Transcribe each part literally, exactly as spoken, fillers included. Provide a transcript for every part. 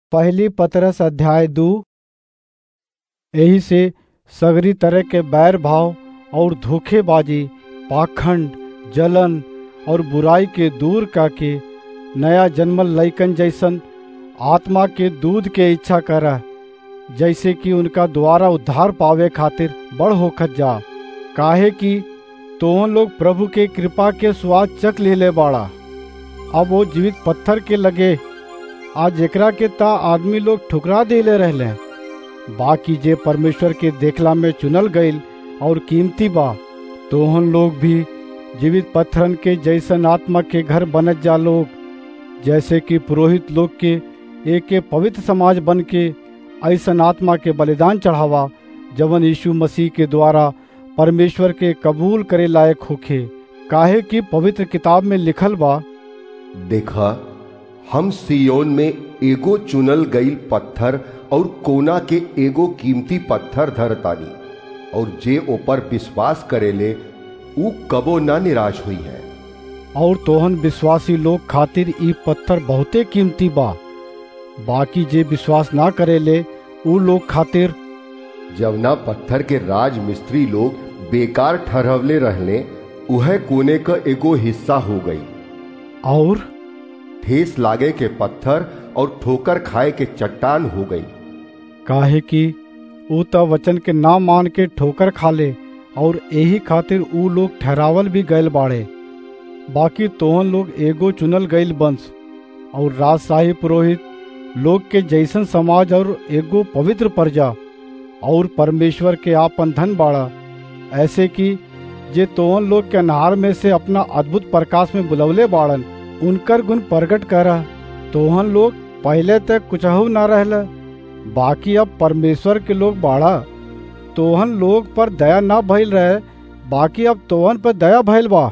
पहली पतरस अध्याय दो। यही से सगरी तरह के बैर भाव और धोखेबाजी, पाखंड, जलन और बुराई के दूर करके नया जन्मल लइकन जैसन आत्मा के दूध के इच्छा करा, जैसे कि उनका द्वारा उद्धार पावे खातिर बड़ होखत जा। काहे कि तोहन लोग प्रभु के कृपा के स्वाद चख लेले बाड़ा। अब वो जीवित पत्थर के लगे आज एकरा के ता आदमी लोग ठुकरा देले रहले, बाकी जे परमेश्वर के देखला में चुनल गईल और कीमती बा, तोहन लोग भी जीवित पत्थरन के जैसन आत्मा के घर बनत जा लोग, जैसे कि पुरोहित लोग के एक के पवित्र समाज बन के ऐसन आत्मा के बलिदान चढ़ावा जवन यीशु मसीह के द्वारा परमेश्वर के कबूल करे लायक होखे। काहे कि पवित्र किताब में लिखल बा, देखा हम सियोन में एगो चुनल गईल पत्थर और कोना के एगो कीमती पत्थर धरतानी, और जे ऊपर विश्वास करेले ऊ कबो ना निराश हुई है। और तोहन विश्वासी लोग खातिर ई पत्थर बहुते कीमती बा, बाकी जे विश्वास ना करेले ऊ लोग खातिर जवना पत्थर के राज मिस्त्री लोग बेकार ठहरवले रहले उहे कोने का एगो हिस्सा हो गई, और ठेस लागे के पत्थर और ठोकर खाए के चट्टान हो गई। काहे कि ऊ त वचन के ना मान के ठोकर खाले, और यही खातिर ऊ लोग ठहरावल भी गयल बाड़े। बाकी तोहन लोग एगो चुनल गईल वंश और राजशाही पुरोहित लोग के जैसन समाज और एगो पवित्र प्रजा और परमेश्वर के आपन धन बाड़ा, ऐसे कि जे तोहन लोग के अनहार में से अपना अद्भुत प्रकाश में बुलवले बाड़न उनकर गुण प्रकट करा। तोहन लोग पहले तक कुछहु ना रहला, बाकी अब परमेश्वर के लोग बाड़ा। तोहन लोग पर दया ना भइल रहे, बाकी अब तोहन पर दया भइल बा।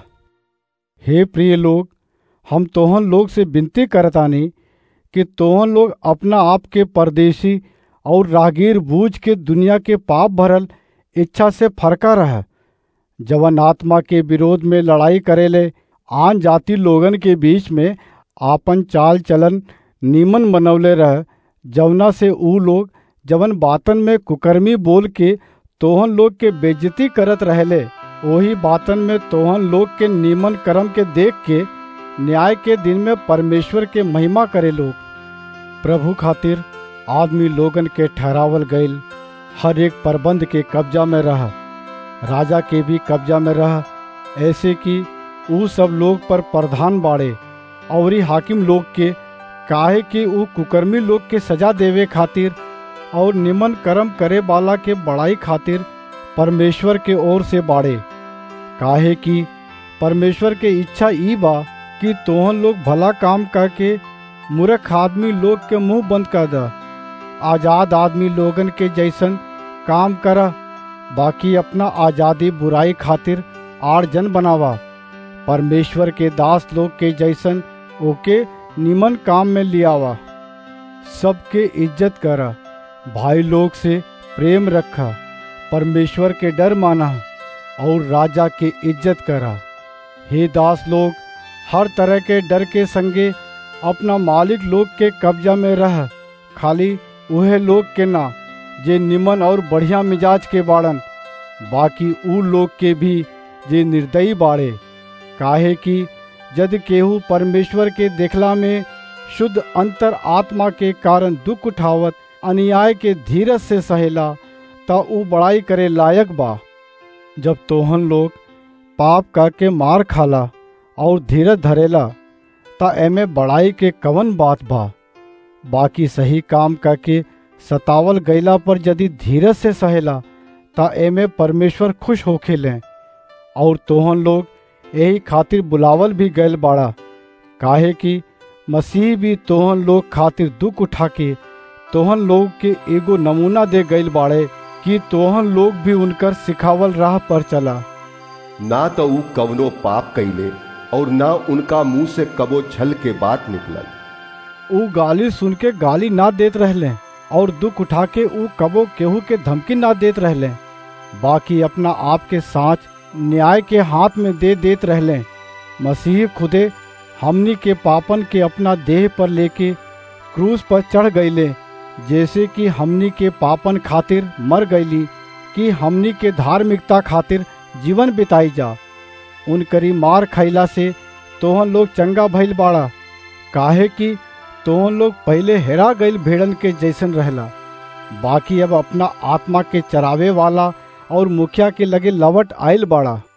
हे प्रिय लोग, हम तोहन लोग से विनती करतानी कि तोहन लोग अपना आप के परदेशी और राहगीर बूझ के दुनिया के पाप भरल इच्छा से फरका रह, जवन आत्मा के विरोध में लड़ाई करेले आन जाति लोगन के बीच में आपन चाल चलन नीमन बनवले रह, जवना से ऊ लोग जवन बातन में कुकर्मी बोल के तोहन लोग के बेइज्जती करत रहले, वही बातन में तोहन लोग के नीमन कर्म के देख के न्याय के दिन में परमेश्वर के महिमा करे लोग। प्रभु खातिर आदमी लोगन के ठहरावल गईल हर एक प्रबंध के कब्जा में रह, राजा के भी कब्जा में रह, ऐसे कि ऊ सब लोग पर प्रधान बाड़े और ही हाकिम लोग के, काहे कि ऊ कुकर्मी लोग के सजा देवे खातिर और निमन कर्म करे वाला के बड़ाई खातिर परमेश्वर के ओर से बाड़े। काहे कि परमेश्वर के इच्छा ई बा कि तोहन लोग भला काम करके मूर्ख आदमी लोग के मुंह बंद कर दा, आजाद आदमी लोगन के जैसन काम करा, बाकी अपना आजादी बुराई खातिर आड़जन बनावा। परमेश्वर के दास लोग के जैसन ओके निमन काम में लियावा। सबके इज्जत करा, भाई लोग से प्रेम रखा, परमेश्वर के डर माना और राजा के इज्जत करा। हे दास लोग, हर तरह के डर के संगे अपना मालिक लोग के कब्जा में रह, खाली उहे लोग के ना जे निमन और बढ़िया मिजाज के बाड़न, बाकी ऊ लोग के भी जे निर्दयी बाड़े। काहे कि यदि केहू परमेश्वर के देखला में शुद्ध अंतर आत्मा के कारण दुख उठावत अन्याय के धीरज से सहेला, ता ऊ बड़ाई करे लायक बा। जब तोहन लोग पाप करके मार खाला और धीरज धरेला, ता एमे बड़ाई के कवन बात बा। बाकी सही काम करके सतावल गईला पर यदि धीरज से सहेला, ता एमे परमेश्वर खुश होखे लें। और तोहन लोग यही खातिर बुलावल भी गयल बाड़ा, काहे कि मसीह भी तोहन लोग खातिर दुख उठा के तोहन लोग के एगो नमूना दे गईल बाड़े कि तोहन लोग भी उनकर सिखावल राह पर चला। ना तो ऊ कवनो पाप कैले और ना उनका मुंह से कबो छल के बात निकलल। ऊ गाली सुन के गाली ना देत रहले और दुख उठा के ऊ कबो केहू के धमकी ना देत रहले, बाकी अपना आप के साँच न्याय के हाथ में दे देत रहले। मसीह खुदे हमनी के पापन के अपना देह पर लेके क्रूस पर चढ़ गईले, जैसे कि हमनी के पापन खातिर मर गईली कि हमनी के धार्मिकता खातिर जीवन बिताई जा। उनकरी मार खैला से तोहन लोग चंगा भइल बाड़ा, काहे कि तोहन लोग पहले हेरा गईल भेड़न के जैसन रहला, बाकी अब अपना आत्मा के चरावे वाला और मुखिया के लगे लवट आयल बाड़ा।